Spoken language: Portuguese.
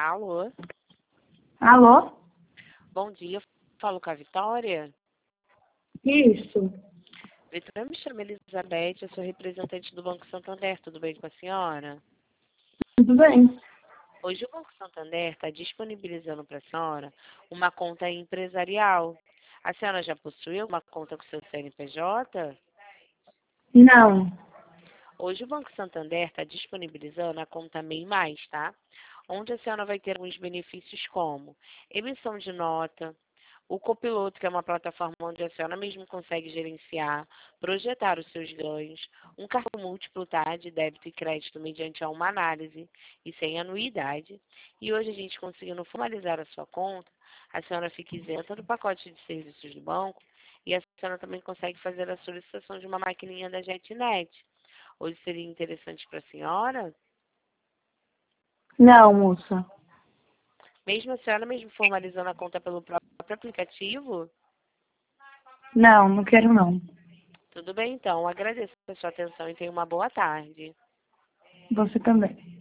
Alô? Alô? Bom dia, falo com a Vitória. Isso. Vitória, me chamo Elizabeth, eu sou representante do Banco Santander, tudo bem com a senhora? Tudo bem? Hoje o Banco Santander está disponibilizando para a senhora uma conta empresarial. A senhora já possuiu uma conta com seu CNPJ? Não. Hoje o Banco Santander está disponibilizando a conta MEI Mais, tá? Onde a senhora vai ter alguns benefícios como emissão de nota, o Copiloto, que é uma plataforma onde a senhora mesmo consegue gerenciar, projetar os seus ganhos, um cartão múltiplo, tá, de débito e crédito mediante a uma análise e sem anuidade. E hoje a gente conseguindo formalizar a sua conta, a senhora fica isenta do pacote de serviços do banco e a senhora também consegue fazer a solicitação de uma maquininha da JetNet. Hoje seria interessante para a senhora, Não, moça. mesmo a senhora mesmo formalizando a conta pelo próprio aplicativo. Não, não quero não. Tudo bem, então. Agradeço a sua atenção e tenha uma boa tarde. Você também.